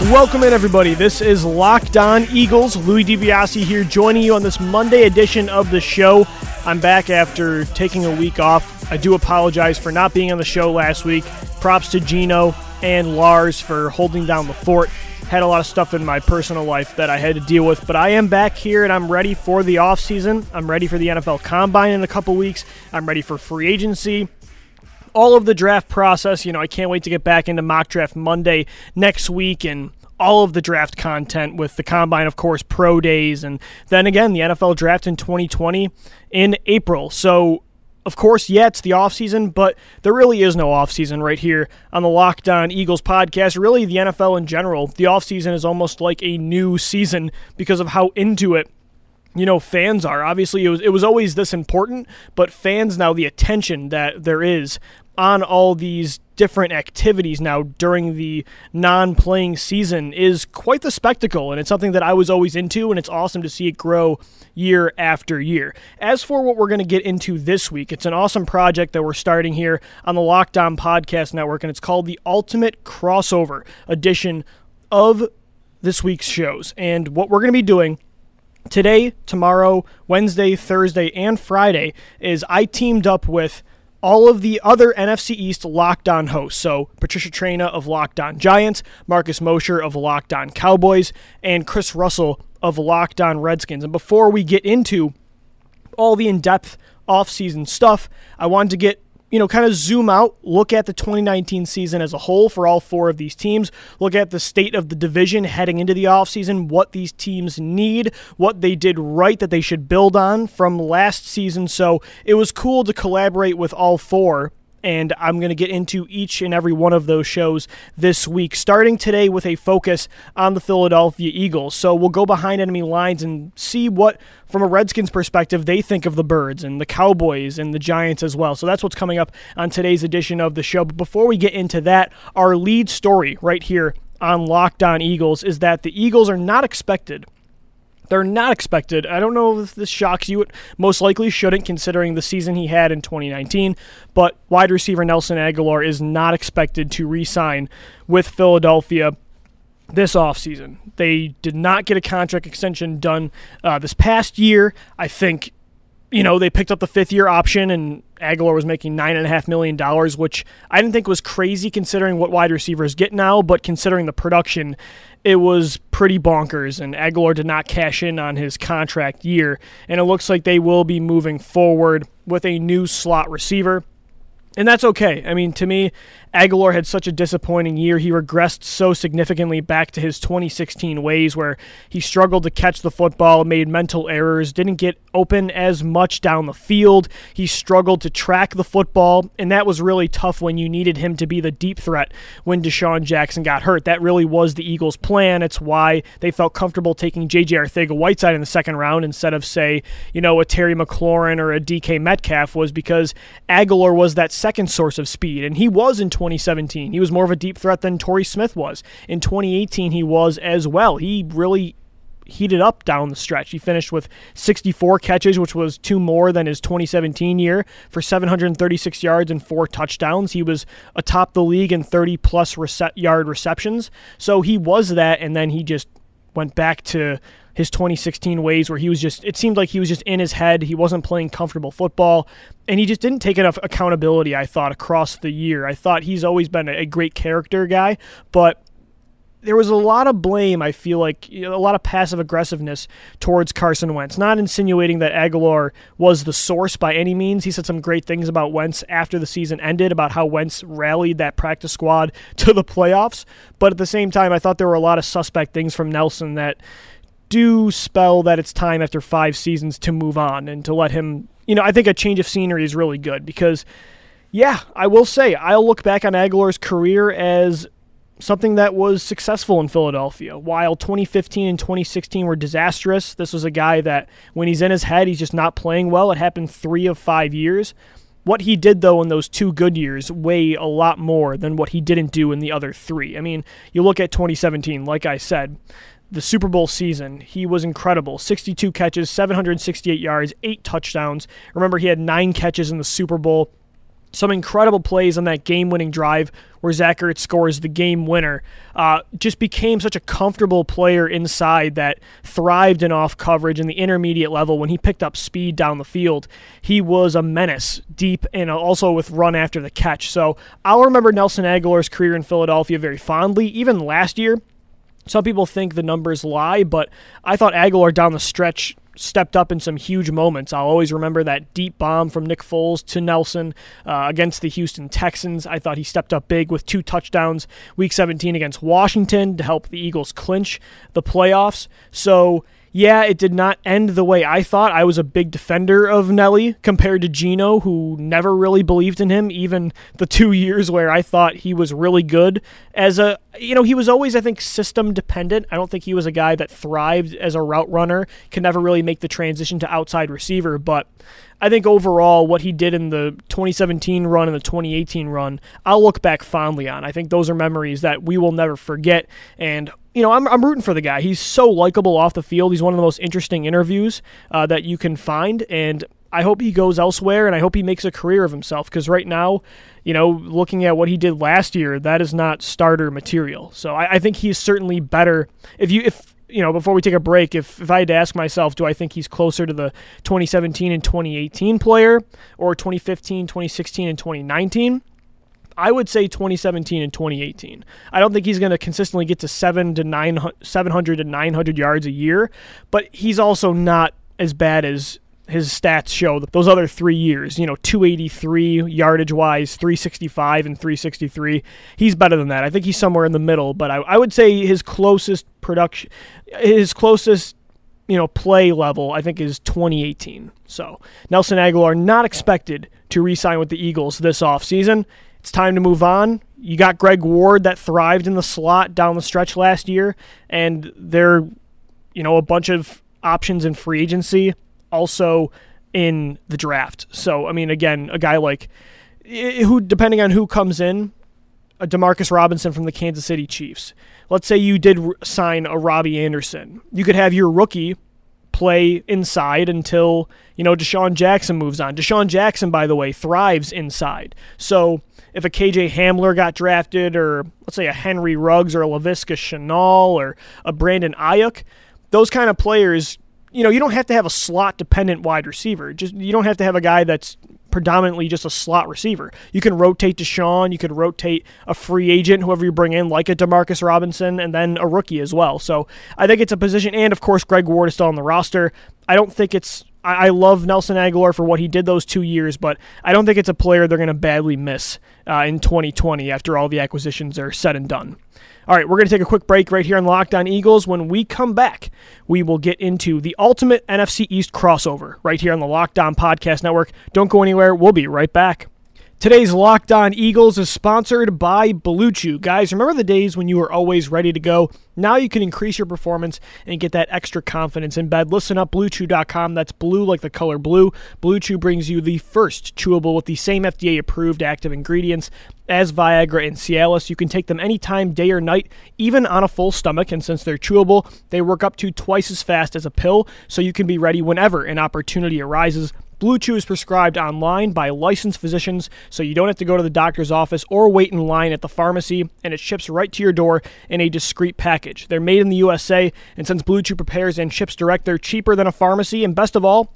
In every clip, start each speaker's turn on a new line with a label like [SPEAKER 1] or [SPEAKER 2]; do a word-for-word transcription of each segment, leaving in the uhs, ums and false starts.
[SPEAKER 1] Welcome in, everybody. This is Locked On Eagles. Louis DiBiase here, joining you on this Monday edition of the show. I'm back after taking a week off. I do apologize for not being on the show last week. Props to Gino and Lars for holding down the fort. Had a lot of stuff in my personal life that I had to deal with, but I am back here and I'm ready for the offseason. I'm ready for the N F L Combine in a couple weeks. I'm ready for free agency. All of the draft process, you know, I can't wait to get back into Mock Draft Monday next week and all of the draft content with the Combine, of course, pro days, and then again, the N F L Draft in twenty twenty in April. So, of course, yeah, it's the offseason, but there really is no offseason right here on the Locked On Eagles podcast. Really, the N F L in general, the offseason is almost like a new season because of how into it you know, fans are. Obviously, it was, it was always this important, but fans now, the attention that there is on all these different activities now during the non-playing season is quite the spectacle, and it's something that I was always into, and it's awesome to see it grow year after year. As for what we're going to get into this week, it's an awesome project that we're starting here on the Locked On Podcast Network, and it's called the Ultimate Crossover edition of this week's shows. And what we're going to be doing today, tomorrow, Wednesday, Thursday, and Friday is I teamed up with all of the other N F C East Locked On hosts. So Patricia Traina of Locked On Giants, Marcus Mosher of Locked On Cowboys, and Chris Russell of Locked On Redskins. And before we get into all the in-depth off-season stuff, I wanted to get you know, kind of zoom out, look at the twenty nineteen season as a whole for all four of these teams, look at the state of the division heading into the offseason, what these teams need, what they did right that they should build on from last season. So it was cool to collaborate with all four, and I'm going to get into each and every one of those shows this week, starting today with a focus on the Philadelphia Eagles. So we'll go behind enemy lines and see what, from a Redskins perspective, they think of the Birds and the Cowboys and the Giants as well. So that's what's coming up on today's edition of the show. But before we get into that, our lead story right here on Locked On Eagles is that the Eagles are not expected They're not expected. I don't know if this shocks you. It most likely shouldn't, considering the season he had in twenty nineteen. But wide receiver Nelson Agholor is not expected to re-sign with Philadelphia this offseason. They did not get a contract extension done uh, this past year. I think, you know, they picked up the fifth-year option, and Agholor was making nine point five million dollars, which I didn't think was crazy considering what wide receivers get now, but considering the production, it was pretty bonkers, and Agholor did not cash in on his contract year, and it looks like they will be moving forward with a new slot receiver. And that's okay. I mean, to me, Agholor had such a disappointing year. He regressed so significantly back to his twenty sixteen ways where he struggled to catch the football, made mental errors, didn't get open as much down the field. He struggled to track the football, and that was really tough when you needed him to be the deep threat when Deshaun Jackson got hurt. That really was the Eagles' plan. It's why they felt comfortable taking J J Arcega-Whiteside in the second round instead of, say, you know, a Terry McLaurin or a D K Metcalf, was because Agholor was that second source of speed, and he was in twenty seventeen. He was more of a deep threat than Torrey Smith was. In twenty eighteen, he was as well. He really heated up down the stretch. He finished with sixty-four catches, which was two more than his twenty seventeen year, for seven hundred thirty-six yards and four touchdowns. He was atop the league in thirty-plus rece- yard receptions. So he was that, and then he just went back to his twenty sixteen ways where he was just, it seemed like he was just in his head. He wasn't playing comfortable football, and he just didn't take enough accountability, I thought, across the year. I thought he's always been a great character guy, but there was a lot of blame, I feel like, you know, a lot of passive aggressiveness towards Carson Wentz. Not insinuating that Agholor was the source by any means. He said some great things about Wentz after the season ended, about how Wentz rallied that practice squad to the playoffs. But at the same time, I thought there were a lot of suspect things from Nelson that do spell that it's time after five seasons to move on and to let him, you know, I think a change of scenery is really good because, yeah, I will say, I'll look back on Agholor's career as something that was successful in Philadelphia. While twenty fifteen and twenty sixteen were disastrous, this was a guy that when he's in his head, he's just not playing well. It happened three of five years. What he did, though, in those two good years weigh a lot more than what he didn't do in the other three. I mean, you look at twenty seventeen, like I said, the Super Bowl season, he was incredible. sixty-two catches, seven hundred sixty-eight yards, eight touchdowns. Remember, he had nine catches in the Super Bowl. Some incredible plays on that game-winning drive where Zach Ertz scores the game winner. Uh, just became such a comfortable player inside that thrived in off coverage in the intermediate level. When he picked up speed down the field, he was a menace deep and also with run after the catch. So I'll remember Nelson Agholor's career in Philadelphia very fondly. Even last year, some people think the numbers lie, but I thought Agholor down the stretch stepped up in some huge moments. I'll always remember that deep bomb from Nick Foles to Nelson uh, against the Houston Texans. I thought he stepped up big with two touchdowns week seventeen against Washington to help the Eagles clinch the playoffs. So yeah, it did not end the way I thought. I was a big defender of Nelly compared to Geno, who never really believed in him, even the two years where I thought he was really good. As a, you know, he was always, I think, system dependent. I don't think he was a guy that thrived as a route runner, could never really make the transition to outside receiver, but I think overall what he did in the twenty seventeen run and the twenty eighteen run, I'll look back fondly on. I think those are memories that we will never forget, and you know, I'm I'm rooting for the guy. He's so likable off the field. He's one of the most interesting interviews uh, that you can find, and I hope he goes elsewhere, and I hope he makes a career of himself, because right now, you know, looking at what he did last year, that is not starter material. So I, I think he's certainly better. If you, if you know, before we take a break, if, if I had to ask myself, do I think he's closer to the twenty seventeen and twenty eighteen player, or twenty fifteen, twenty sixteen, and twenty nineteen? I would say twenty seventeen and twenty eighteen. I don't think he's going to consistently get to seven to nine, seven hundred to nine hundred yards a year, but he's also not as bad as his stats show those other three years. You know, two eighty-three yardage-wise, three sixty-five, and three sixty-three. He's better than that. I think he's somewhere in the middle, but I, I would say his closest production, his closest, you know, play level, I think, is twenty eighteen. So Nelson Agholor not expected to re-sign with the Eagles this offseason. It's time to move on. You got Greg Ward that thrived in the slot down the stretch last year, and there, you know, a bunch of options in free agency, also in the draft. So, I mean, again, a guy like, who, depending on who comes in, a Demarcus Robinson from the Kansas City Chiefs. Let's say you did sign a Robbie Anderson. You could have your rookie play inside until, you know, Deshaun Jackson moves on. Deshaun Jackson, by the way, thrives inside. So if a K J Hamler got drafted, or let's say a Henry Ruggs or a Laviska Shenault or a Brandon Ayuk, those kind of players, you know, you don't have to have a slot-dependent wide receiver. Just you don't have to have a guy that's predominantly just a slot receiver. You can rotate Deshaun, you could rotate a free agent, whoever you bring in, like a Demarcus Robinson, and then a rookie as well. So I think it's a position, and of course Greg Ward is still on the roster. I don't think it's, I, I love Nelson Agholor for what he did those two years, but I don't think it's a player they're going to badly miss uh, in twenty twenty after all the acquisitions are said and done. All right, we're going to take a quick break right here on Locked On Eagles. When we come back, we will get into the ultimate N F C East crossover right here on the Locked On Podcast Network. Don't go anywhere. We'll be right back. Today's Locked On Eagles is sponsored by Blue Chew. Guys, remember the days when you were always ready to go? Now you can increase your performance and get that extra confidence in bed. Listen up, Blue Chew dot com. That's blue like the color blue. Blue Chew brings you the first chewable with the same F D A-approved active ingredients as Viagra and Cialis. You can take them anytime, day or night, even on a full stomach. And since they're chewable, they work up to twice as fast as a pill, so you can be ready whenever an opportunity arises. Blue Chew is prescribed online by licensed physicians, so you don't have to go to the doctor's office or wait in line at the pharmacy, and it ships right to your door in a discreet package. They're made in the U S A, and since Blue Chew prepares and ships direct, they're cheaper than a pharmacy, and best of all,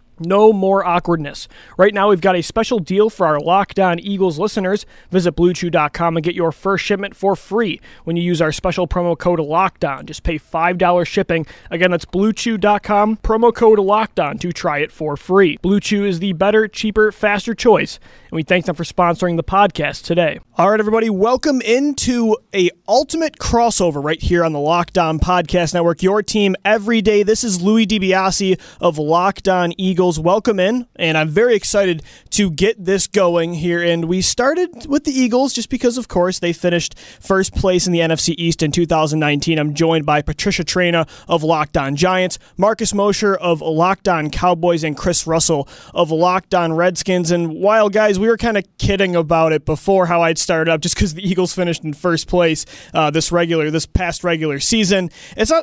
[SPEAKER 1] no more awkwardness. Right now, we've got a special deal for our Locked On Eagles listeners. Visit Blue Chew dot com and get your first shipment for free when you use our special promo code LOCKEDON. Just pay five dollars shipping. Again, that's Blue Chew dot com, promo code LOCKEDON to try it for free. Blue Chew is the better, cheaper, faster choice, and we thank them for sponsoring the podcast today. All right, everybody, welcome into a ultimate crossover right here on the Locked On Podcast Network. Your team every day. This is Louis DiBiase of Locked On Eagles. Welcome in, and I'm very excited to get this going here. And we started with the Eagles just because, of course, they finished first place in the N F C East in two thousand nineteen. I'm joined by Patricia Traina of Locked On Giants, Marcus Mosher of Locked On Cowboys, and Chris Russell of Locked On Redskins. And while, guys, we were kind of kidding about it before how I'd started up just because the Eagles finished in first place uh, this regular, this past regular season, it's not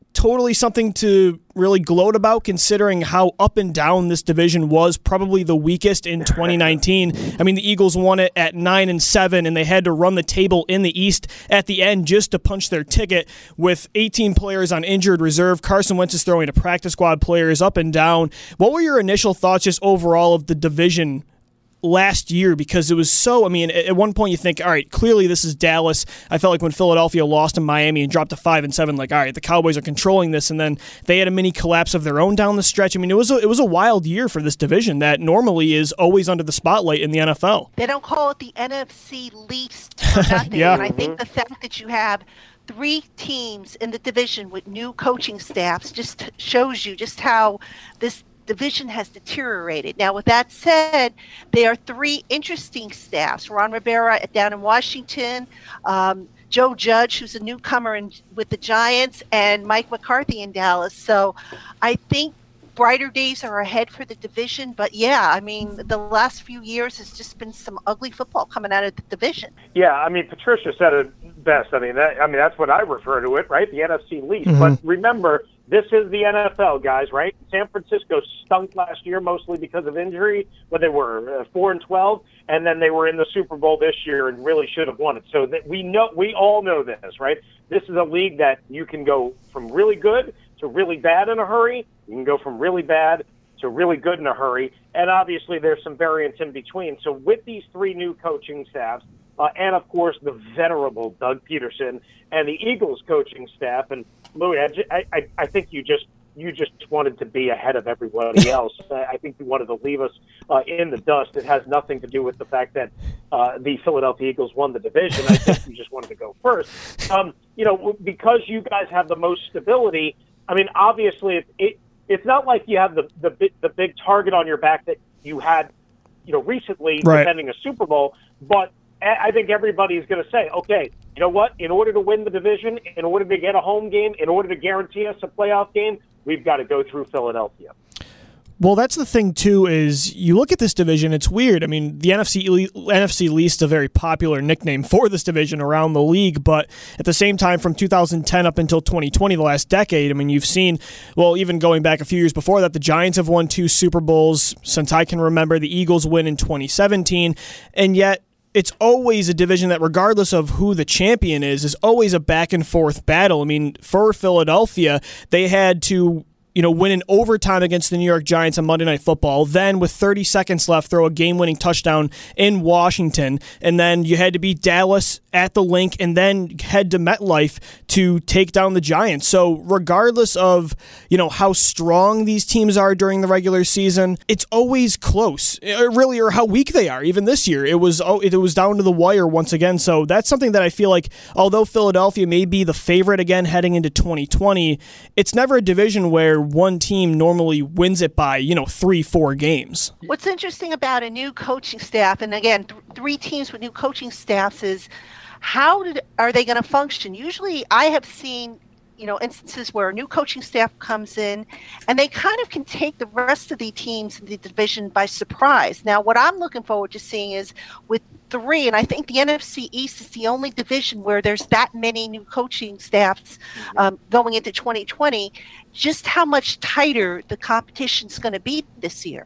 [SPEAKER 1] totally something to really gloat about, considering how up and down this division was, probably the weakest in twenty nineteen. I mean, the Eagles won it at nine and seven, and they had to run the table in the East at the end just to punch their ticket with eighteen players on injured reserve. Carson Wentz is throwing to practice squad players up and down. What were your initial thoughts just overall of the division last year? Because it was so, I mean, at one point you think, all right, clearly this is Dallas. I felt like when Philadelphia lost to Miami and dropped to five and seven, like, all right, the Cowboys are controlling this, and then they had a mini collapse of their own down the stretch. I mean, it was a, it was a wild year for this division that normally is always under the spotlight in the N F L.
[SPEAKER 2] They don't call it the N F C least for nothing.
[SPEAKER 1] Yeah.
[SPEAKER 2] And I think the fact that you have three teams in the division with new coaching staffs just shows you just how this division has deteriorated. Now, with that said, there are three interesting staffs. Ron Rivera down in Washington, um, Joe Judge, who's a newcomer in, with the Giants, and Mike McCarthy in Dallas. So I think brighter days are ahead for the division. But, yeah, I mean, the last few years has just been some ugly football coming out of the division.
[SPEAKER 3] Yeah, I mean, Patricia said it best. I mean, that, I mean that's what I refer to it, right? The N F C least. Mm-hmm. But remember, this is the N F L, guys, right? San Francisco stunk last year mostly because of injury, when they were uh, four and twelve, and then they were in the Super Bowl this year and really should have won it. So that we know, we all know this, right? This is a league that you can go from really good to really bad in a hurry. You can go from really bad to really good in a hurry, and obviously there's some variance in between. So with these three new coaching staffs, uh, and of course the venerable Doug Peterson and the Eagles coaching staff, and Louis, I, I, I think you just you just wanted to be ahead of everybody else. I think you wanted to leave us uh, in the dust. It has nothing to do with the fact that uh, the Philadelphia Eagles won the division. I think you just wanted to go first. Um, you know, because you guys have the most stability. I mean, obviously, it, it it's not like you have the the the big target on your back that you had, you know, recently
[SPEAKER 1] right.
[SPEAKER 3] defending a Super Bowl. But I think everybody's going to say, okay, you know what? In order to win the division, in order to get a home game, in order to guarantee us a playoff game, we've got to go through Philadelphia.
[SPEAKER 1] Well, that's the thing, too, is you look at this division, it's weird. I mean, the N F C N F C least is a very popular nickname for this division around the league, but at the same time, from two thousand ten up until twenty twenty, the last decade, I mean, you've seen, well, even going back a few years before that, the Giants have won two Super Bowls since I can remember. The Eagles win in twenty seventeen, and yet it's always a division that, regardless of who the champion is, is always a back-and-forth battle. I mean, for Philadelphia, they had to, you know, win in overtime against the New York Giants on Monday Night Football. Then, with thirty seconds left, throw a game-winning touchdown in Washington. And then you had to beat Dallas at the Link and then head to MetLife to take down the Giants. So regardless of, you know, how strong these teams are during the regular season, it's always close, really, or how weak they are. Even this year, it was oh, it was down to the wire once again. So that's something that I feel like, although Philadelphia may be the favorite again heading into twenty twenty, it's never a division where one team normally wins it by, you know, three, four games.
[SPEAKER 2] What's interesting about a new coaching staff, and again, th- three teams with new coaching staffs, is how did, are they going to function? Usually I have seen, you know, instances where a new coaching staff comes in and they kind of can take the rest of the teams in the division by surprise. Now, what I'm looking forward to seeing is with three, and I think the N F C East is the only division where there's that many new coaching staffs um, going into twenty twenty, just how much tighter the competition's going to be this year.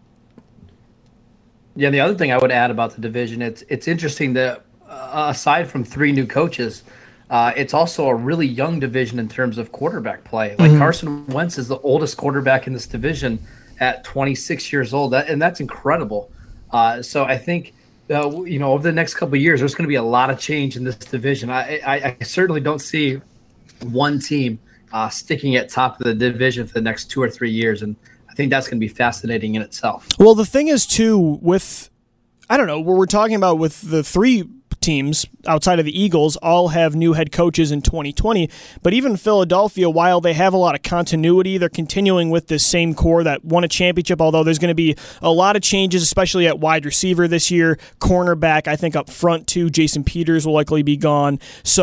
[SPEAKER 4] Yeah, the other thing I would add about the division, it's it's interesting that uh, aside from three new coaches, uh, it's also a really young division in terms of quarterback play. Like mm-hmm. Carson Wentz is the oldest quarterback in this division at twenty-six years old, that, and that's incredible. Uh, so I think, uh, you know, over the next couple of years, there's going to be a lot of change in this division. I, I, I certainly don't see one team uh, sticking at top of the division for the next two or three years, and I think that's going to be fascinating in itself.
[SPEAKER 1] Well, the thing is, too, with, I don't know, what we're talking about with the three teams outside of the Eagles all have new head coaches in twenty twenty, but even Philadelphia, while they have a lot of continuity, they're continuing with this same core that won a championship, although there's going to be a lot of changes, especially at wide receiver this year, cornerback, I think up front too, Jason Peters will likely be gone. So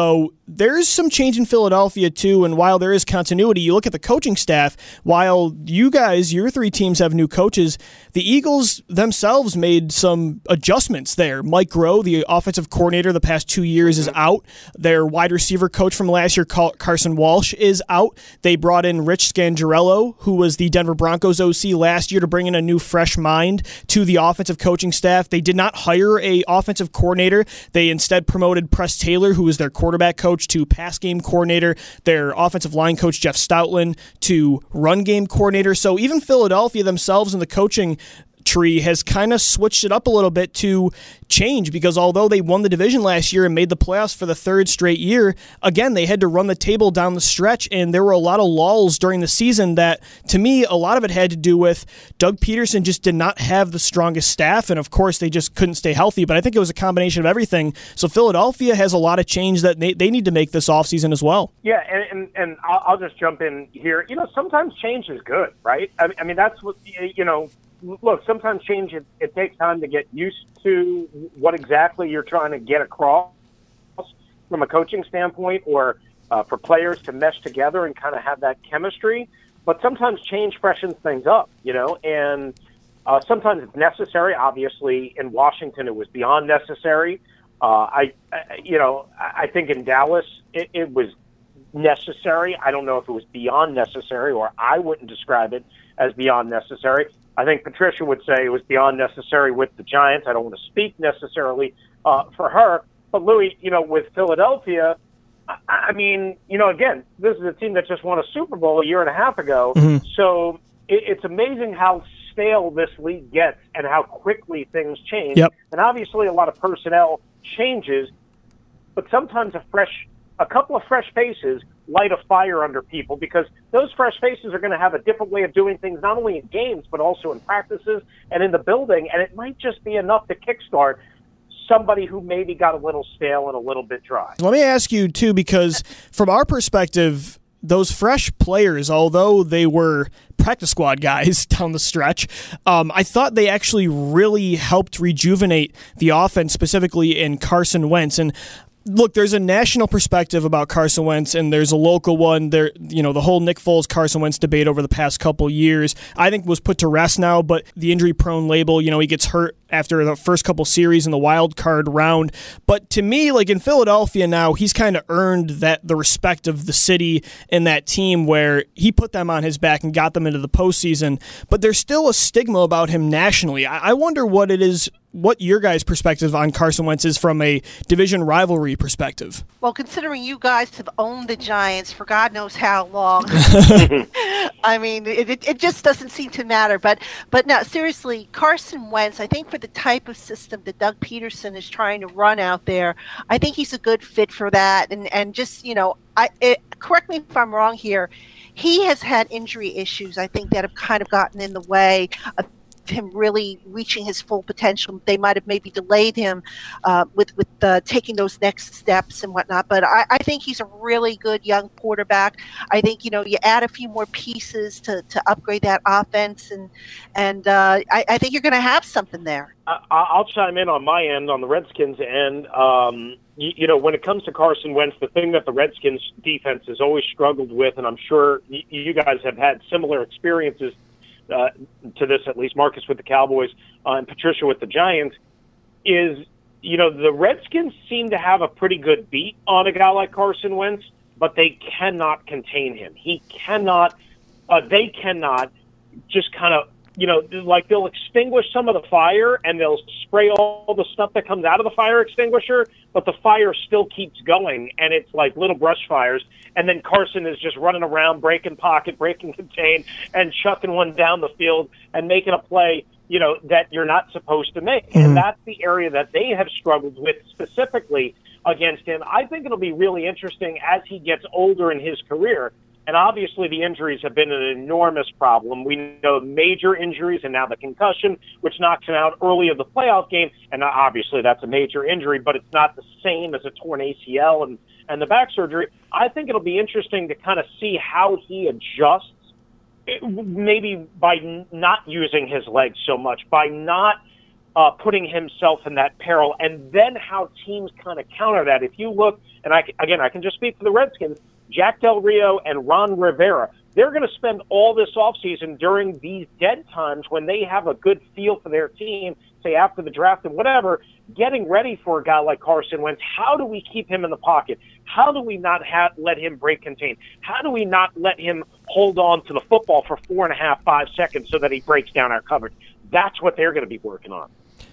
[SPEAKER 1] there's some change in Philadelphia too, and while there is continuity, you look at the coaching staff, while you guys, your three teams have new coaches, the Eagles themselves made some adjustments there. Mike Groh, the offensive coordinator the past two years, is out. Their wide receiver coach from last year, Carson Walsh, is out. They brought in Rich Scangarello, who was the Denver Broncos O C last year, to bring in a new fresh mind to the offensive coaching staff. They did not hire a offensive coordinator. They instead promoted Press Taylor, who was their quarterback coach, to pass game coordinator, their offensive line coach Jeff Stoutland to run game coordinator. So even Philadelphia themselves in the coaching tree has kind of switched it up a little bit to change, because although they won the division last year and made the playoffs for the third straight year, again, they had to run the table down the stretch, and there were a lot of lulls during the season that, to me, a lot of it had to do with Doug Peterson just did not have the strongest staff, and of course they just couldn't stay healthy, but I think it was a combination of everything. So Philadelphia has a lot of change that they, they need to make this offseason as well.
[SPEAKER 3] Yeah, and, and, and I'll, I'll just jump in here. You know, sometimes change is good, right? I, I mean, that's what, you know, look, sometimes change, it, it takes time to get used to what exactly you're trying to get across from a coaching standpoint, or uh, for players to mesh together and kind of have that chemistry. But sometimes change freshens things up, you know, and uh, sometimes it's necessary. Obviously, in Washington, it was beyond necessary. Uh, I, I, you know, I think in Dallas, it, it was necessary. I don't know if it was beyond necessary, or I wouldn't describe it as beyond necessary. I think Patricia would say it was beyond necessary with the Giants. I don't want to speak necessarily uh, for her. But, Louis, you know, with Philadelphia, I, I mean, you know, again, this is a team that just won a Super Bowl a year and a half ago. Mm-hmm. So it, it's amazing how stale this league gets and how quickly things change.
[SPEAKER 1] Yep.
[SPEAKER 3] And obviously a lot of personnel changes, but sometimes a fresh, a couple of fresh faces light a fire under people, because those fresh faces are going to have a different way of doing things, not only in games, but also in practices and in the building. And it might just be enough to kickstart somebody who maybe got a little stale and a little bit dry.
[SPEAKER 1] Let me ask you, too, because from our perspective, those fresh players, although they were practice squad guys down the stretch, um, I thought they actually really helped rejuvenate the offense, specifically in Carson Wentz. And look, there's a national perspective about Carson Wentz, and there's a local one. There, you know, the whole Nick Foles Carson Wentz debate over the past couple years, I think, was put to rest now. But the injury-prone label, you know, he gets hurt after the first couple series in the wild card round. But to me, like in Philadelphia now, he's kind of earned that the respect of the city and that team, where he put them on his back and got them into the postseason. But there's still a stigma about him nationally. I, I wonder what it is. What your guys' perspective on Carson Wentz is from a division rivalry perspective.
[SPEAKER 2] Well, considering you guys have owned the Giants for God knows how long, I mean, it, it just doesn't seem to matter. But but no, seriously, Carson Wentz, I think for the type of system that Doug Peterson is trying to run out there, I think he's a good fit for that. And, and just, you know, I it, correct me if I'm wrong here, he has had injury issues, I think, that have kind of gotten in the way of him really reaching his full potential. They might have maybe delayed him uh, with with uh, taking those next steps and whatnot. But I, I think he's a really good young quarterback. I think, you know, you add a few more pieces to, to upgrade that offense, and and uh, I, I think you're going to have something there.
[SPEAKER 3] I, I'll chime in on my end, on the Redskins end. Um, you, you know, when it comes to Carson Wentz, the thing that the Redskins defense has always struggled with, and I'm sure y- you guys have had similar experiences Uh, to this, at least Marcus with the Cowboys uh, and Patricia with the Giants, is, you know, the Redskins seem to have a pretty good beat on a guy like Carson Wentz, but they cannot contain him. He cannot, uh, they cannot just kind of, you know, like they'll extinguish some of the fire and they'll spray all the stuff that comes out of the fire extinguisher, but the fire still keeps going, and it's like little brush fires. And then Carson is just running around, breaking pocket, breaking contain, and chucking one down the field and making a play, you know, that you're not supposed to make. Mm-hmm. And that's the area that they have struggled with specifically against him. I think it'll be really interesting as he gets older in his career. And obviously the injuries have been an enormous problem. We know major injuries and now the concussion, which knocks him out early of the playoff game. And obviously that's a major injury, but it's not the same as a torn A C L and, and the back surgery. I think it'll be interesting to kind of see how he adjusts, maybe by not using his legs so much, by not uh, putting himself in that peril, and then how teams kind of counter that. If you look, and I, again, I can just speak for the Redskins, Jack Del Rio and Ron Rivera, they're going to spend all this offseason during these dead times when they have a good feel for their team, say after the draft and whatever, getting ready for a guy like Carson Wentz. How do we keep him in the pocket? How do we not have, let him break contain? How do we not let him hold on to the football for four and a half, five seconds so that he breaks down our coverage? That's what they're going to be working on.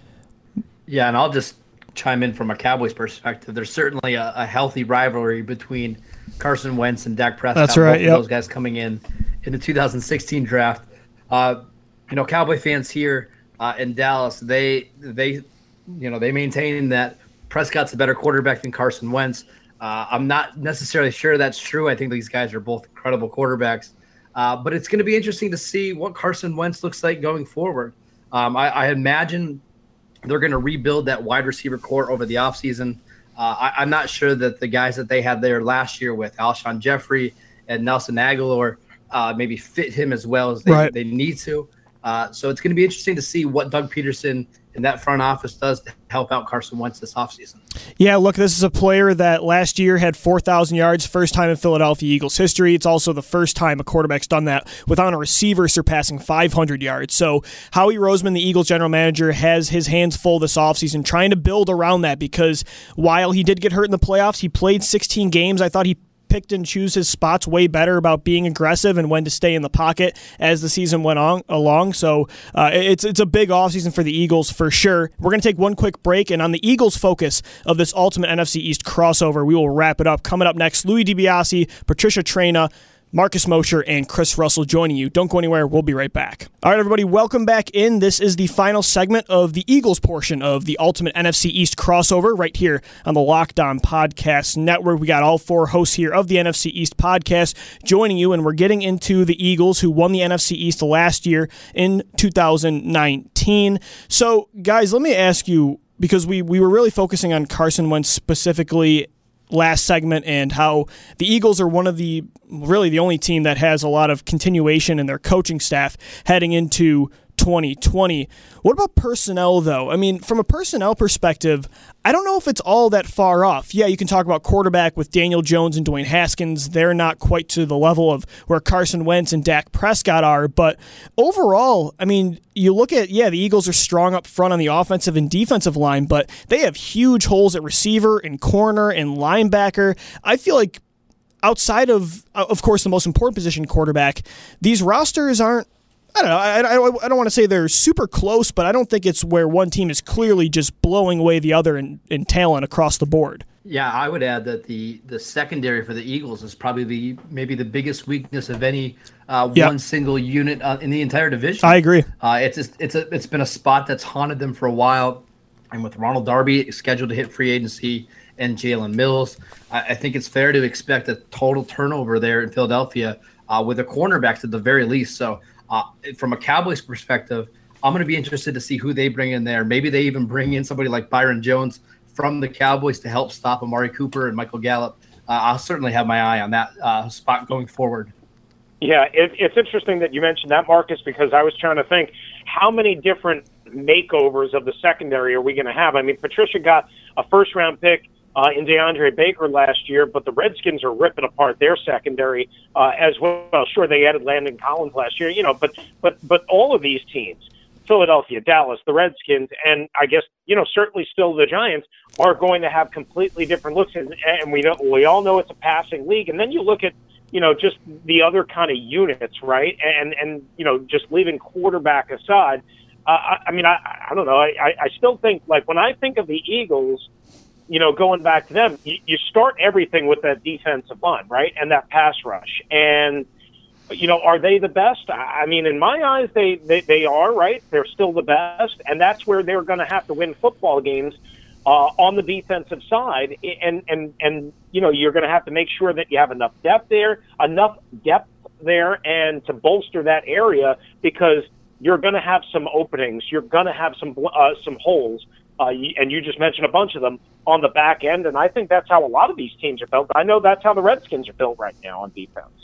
[SPEAKER 4] Yeah, and I'll just chime in from a Cowboys perspective. There's certainly a, a healthy rivalry between Carson Wentz and Dak Prescott.
[SPEAKER 1] That's right.
[SPEAKER 4] Both
[SPEAKER 1] Yep.
[SPEAKER 4] of those guys coming in in the two thousand sixteen draft. Uh, you know, Cowboy fans here uh, in Dallas, they they you know they maintain that Prescott's a better quarterback than Carson Wentz. Uh, I'm not necessarily sure that's true. I think these guys are both incredible quarterbacks. Uh, but it's going to be interesting to see what Carson Wentz looks like going forward. Um, I, I imagine they're going to rebuild that wide receiver core over the offseason. Uh, I, I'm not sure that the guys that they had there last year with Alshon Jeffrey and Nelson Aguilar uh, maybe fit him as well as they,
[SPEAKER 1] Right.
[SPEAKER 4] they need to. Uh, so it's going to be interesting to see what Doug Peterson and that front office does to help out Carson Wentz this offseason.
[SPEAKER 1] Yeah, look, this is a player that last year had four thousand yards, first time in Philadelphia Eagles history. It's also the first time a quarterback's done that without a receiver surpassing five hundred yards. So Howie Roseman, the Eagles general manager, has his hands full this offseason trying to build around that because while he did get hurt in the playoffs, he played sixteen games. I thought he picked and choose his spots way better about being aggressive and when to stay in the pocket as the season went on along. So uh, it's it's a big offseason for the Eagles for sure. We're going to take one quick break, and on the Eagles' focus of this ultimate N F C East crossover, we will wrap it up. Coming up next, Louis DiBiase, Patricia Traina, Marcus Mosher, and Chris Russell joining you. Don't go anywhere. We'll be right back. All right, everybody, welcome back in. This is the final segment of the Eagles portion of the Ultimate N F C East crossover right here on the Locked On Podcast Network. We got all four hosts here of the N F C East podcast joining you, and we're getting into the Eagles who won the N F C East last year in two thousand nineteen. So, guys, let me ask you, because we, we were really focusing on Carson Wentz specifically last segment and how the Eagles are one of the really the only team that has a lot of continuation in their coaching staff heading into twenty twenty. What about personnel, though? I mean, from a personnel perspective, I don't know if it's all that far off. Yeah, you can talk about quarterback with Daniel Jones and Dwayne Haskins. They're not quite to the level of where Carson Wentz and Dak Prescott are, but overall, I mean, you look at, yeah, the Eagles are strong up front on the offensive and defensive line, but they have huge holes at receiver and corner and linebacker. I feel like outside of, of course, the most important position, quarterback, these rosters aren't, I don't know, I, I, I don't want to say they're super close, but I don't think it's where one team is clearly just blowing away the other in, in talent across the board.
[SPEAKER 4] Yeah, I would add that the the secondary for the Eagles is probably the maybe the biggest weakness of any uh,
[SPEAKER 1] Yep.
[SPEAKER 4] one single unit uh, in the entire division.
[SPEAKER 1] I agree.
[SPEAKER 4] Uh, it's just, it's a it's been a spot that's haunted them for a while, and with Ronald Darby scheduled to hit free agency and Jalen Mills, I, I think it's fair to expect a total turnover there in Philadelphia uh, with the cornerbacks at the very least. So. Uh, from a Cowboys perspective, I'm going to be interested to see who they bring in there. Maybe they even bring in somebody like Byron Jones from the Cowboys to help stop Amari Cooper and Michael Gallup. Uh, I'll certainly have my eye on that uh, spot going forward.
[SPEAKER 3] Yeah, it, it's interesting that you mentioned that, Marcus, because I was trying to think how many different makeovers of the secondary are we going to have? I mean, Patricia got a first-round pick Uh, in DeAndre Baker last year, but the Redskins are ripping apart their secondary uh, as well. Sure, they added Landon Collins last year, you know, but but but all of these teams, Philadelphia, Dallas, the Redskins, and I guess, you know, certainly still the Giants, are going to have completely different looks. And, and we know we all know it's a passing league. And then you look at, you know, just the other kind of units, right? And and you know, just leaving quarterback aside, uh, I, I mean, I I don't know. I I still think, like, when I think of the Eagles, you know, going back to them, you, you start everything with that defensive line, right, and that pass rush. And, you know, are they the best? I mean, in my eyes, they, they, they are, right? They're still the best, and that's where they're going to have to win football games uh, on the defensive side. And, and, and you know, you're going to have to make sure that you have enough depth there, enough depth there, and to bolster that area, because you're going to have some openings. You're going to have some uh, some holes. Uh, and you just mentioned a bunch of them on the back end, and I think that's how a lot of these teams are built. I know that's how the Redskins are built right now on defense.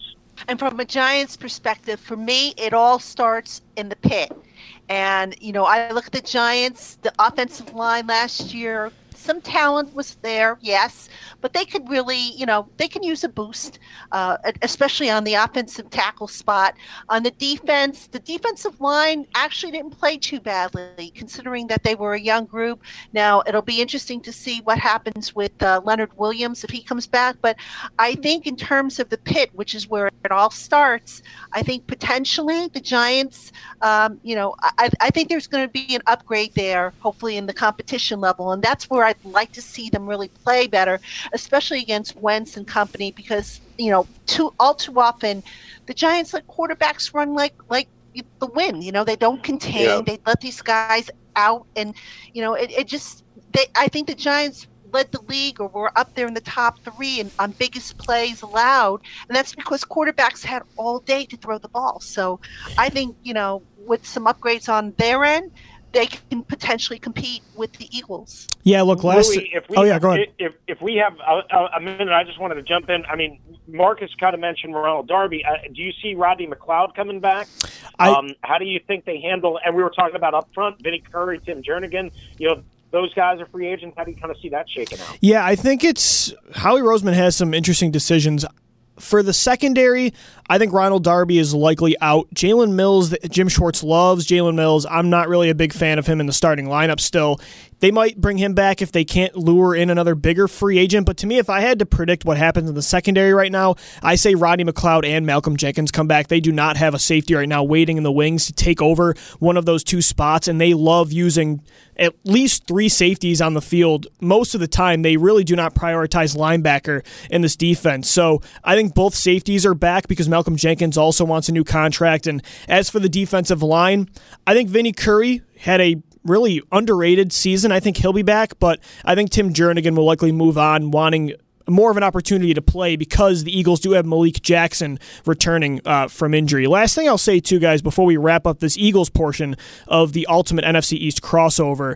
[SPEAKER 2] And from a Giants perspective, for me, it all starts in the pit. And, you know, I look at the Giants, the offensive line last year, some talent was there, yes, but they could really, you know, they can use a boost, uh, especially on the offensive tackle spot. On the defense, the defensive line actually didn't play too badly, considering that they were a young group. Now, it'll be interesting to see what happens with uh, Leonard Williams if he comes back. But I think in terms of the pit, which is where it all starts, I think potentially the Giants, um, you know, I, I think there's going to be an upgrade there, hopefully in the competition level. And that's where I I'd like to see them really play better, especially against Wentz and company, because, you know, too all too often the Giants let quarterbacks run like like the wind. You know, they don't contain. Yeah. They let these guys out, and you know, it, it just. They, I think the Giants led the league, or were up there in the top three and on biggest plays allowed, and that's because quarterbacks had all day to throw the ball. So I think, you know, with some upgrades on their end, they can potentially compete with the Eagles.
[SPEAKER 1] Yeah, look, last.
[SPEAKER 3] Louis, if we
[SPEAKER 1] oh yeah,
[SPEAKER 3] have,
[SPEAKER 1] go ahead.
[SPEAKER 3] If if we have a, a minute, I just wanted to jump in. I mean, Marcus kind of mentioned Ronald Darby. Uh, do you see Rodney McLeod coming back?
[SPEAKER 1] I,
[SPEAKER 3] um, how do you think they handle? And we were talking about up front, Vinny Curry, Tim Jernigan. You know, those guys are free agents. How do you kind of see that shaking out?
[SPEAKER 1] Yeah, I think it's Howie Roseman has some interesting decisions. For the secondary, I think Ronald Darby is likely out. Jalen Mills, Jim Schwartz loves Jalen Mills. I'm not really a big fan of him in the starting lineup still. They might bring him back if they can't lure in another bigger free agent. But to me, if I had to predict what happens in the secondary right now, I say Rodney McLeod and Malcolm Jenkins come back. They do not have a safety right now waiting in the wings to take over one of those two spots, and they love using at least three safeties on the field. Most of the time, they really do not prioritize linebacker in this defense. So I think both safeties are back because Malcolm Jenkins also wants a new contract. And as for the defensive line, I think Vinny Curry had a really underrated season. I think he'll be back, but I think Tim Jernigan will likely move on, wanting more of an opportunity to play because the Eagles do have Malik Jackson returning uh, from injury. Last thing I'll say, too, guys, before we wrap up this Eagles portion of the Ultimate N F C East crossover,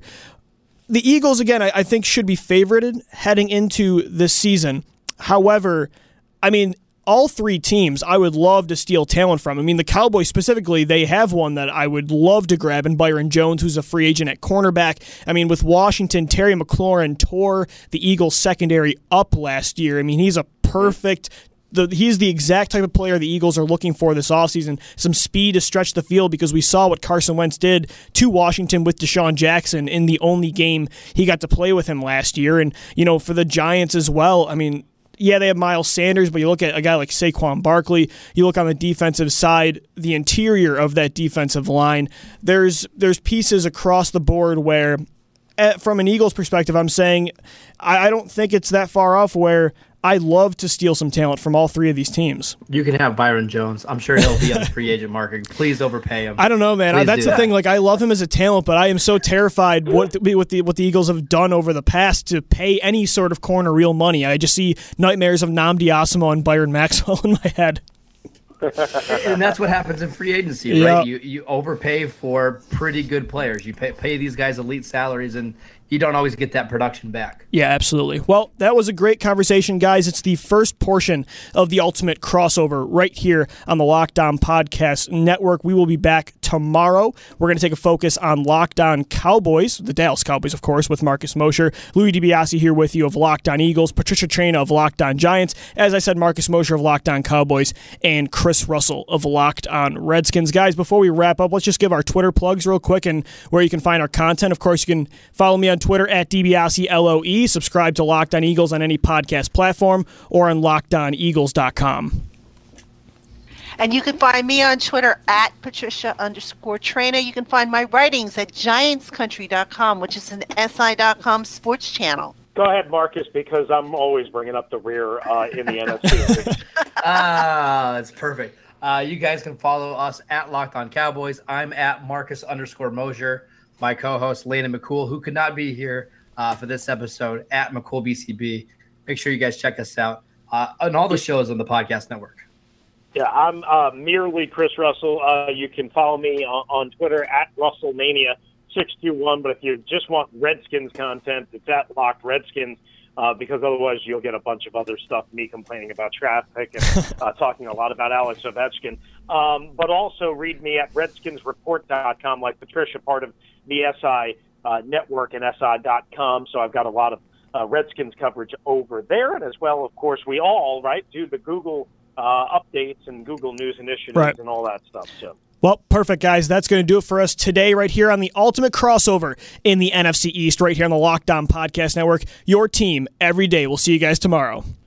[SPEAKER 1] the Eagles, again, I, I think should be favorited heading into this season. However, I mean, all three teams I would love to steal talent from. I mean, the Cowboys specifically, they have one that I would love to grab in Byron Jones, who's a free agent at cornerback. I mean, with Washington, Terry McLaurin tore the Eagles secondary up last year. I mean, he's a perfect The, he's the exact type of player the Eagles are looking for this offseason. Some speed to stretch the field because we saw what Carson Wentz did to Washington with Deshaun Jackson in the only game he got to play with him last year. And, you know, for the Giants as well, I mean, yeah, they have Miles Sanders, but you look at a guy like Saquon Barkley, you look on the defensive side, the interior of that defensive line, there's there's pieces across the board where, at, from an Eagles perspective, I'm saying I, I don't think it's that far off where I love to steal some talent from all three of these teams.
[SPEAKER 4] You can have Byron Jones. I'm sure he'll be on the free agent market. Please overpay him.
[SPEAKER 1] I don't know, man. I, that's the that. thing. Like, I love him as a talent, but I am so terrified what the, what the what the Eagles have done over the past to pay any sort of corner real money. I just see nightmares of Nnamdi Asomugha and Byron Maxwell in my head.
[SPEAKER 4] And that's what happens in free agency, right? Yeah. You you overpay for pretty good players. You pay pay these guys elite salaries, and you don't always get that production back.
[SPEAKER 1] Yeah, absolutely. Well, that was a great conversation, guys. It's the first portion of the Ultimate Crossover right here on the Locked On Podcast Network. We will be back tomorrow. We're going to take a focus on Locked On Cowboys, the Dallas Cowboys, of course, with Marcus Mosher. Louis DiBiase here with you of Locked On Eagles, Patricia Traina of Locked On Giants, as I said, Marcus Mosher of Locked On Cowboys, and Chris Russell of Locked On Redskins. Guys, before we wrap up, let's just give our Twitter plugs real quick and where you can find our content. Of course, you can follow me on Twitter at DiBiase L O E. Subscribe to Locked On Eagles on any podcast platform or on locked on eagles dot com.
[SPEAKER 2] And you can find me on Twitter at Patricia underscore Traina. You can find my writings at giants country dot com, which is an S I dot com sports channel.
[SPEAKER 3] Go ahead, Marcus, because I'm always bringing up the rear uh, in the N F C.
[SPEAKER 4] Ah, that's perfect. Uh, you guys can follow us at Locked On Cowboys. I'm at Marcus underscore Mosher. My co-host, Landon McCool, who could not be here uh, for this episode, at McCoolBCB. Make sure you guys check us out uh, on all the shows on the podcast network.
[SPEAKER 3] Yeah, I'm uh, merely Chris Russell. Uh, you can follow me on, on Twitter at RussellMania six two one. But if you just want Redskins content, it's at Locked Redskins. uh, because otherwise you'll get a bunch of other stuff, me complaining about traffic and uh, talking a lot about Alex Ovechkin. Um, but also read me at redskins report dot com, like Patricia, part of the S I uh, network and S I dot com. So I've got a lot of uh, Redskins coverage over there. And as well, of course, we all, right, do the Google uh, updates and Google News initiatives right. and all that stuff. So.
[SPEAKER 1] Well, perfect, guys. That's going to do it for us today right here on the ultimate crossover in the N F C East, right here on the Locked On Podcast Network. Your team every day. We'll see you guys tomorrow.